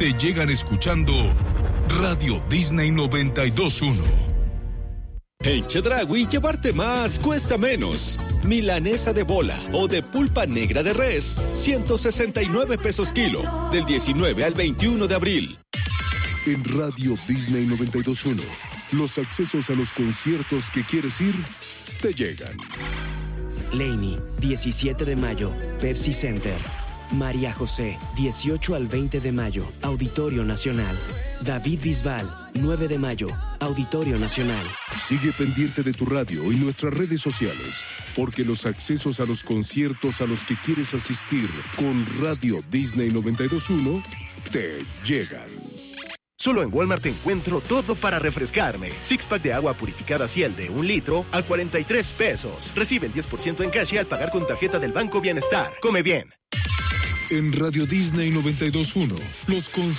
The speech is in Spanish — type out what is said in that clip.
te llegan escuchando Radio Disney 92.1. En Chedraui, llevarte más cuesta menos. Milanesa de bola o de pulpa negra de res, 169 pesos kilo, del 19 al 21 de abril. En Radio Disney 92.1, los accesos a los conciertos que quieres ir, te llegan. Laney, 17 de mayo, Pepsi Center. María José, 18 al 20 de mayo, Auditorio Nacional. David Bisbal, 9 de mayo, Auditorio Nacional. Sigue pendiente de tu radio y nuestras redes sociales, porque los accesos a los conciertos a los que quieres asistir con Radio Disney 92.1 te llegan. Solo en Walmart encuentro todo para refrescarme. Six pack de agua purificada Ciel de 1 litro a 43 pesos. Recibe el 10% en cash al pagar con tarjeta del Banco Bienestar. Come bien. En Radio Disney 92.1, los conciertos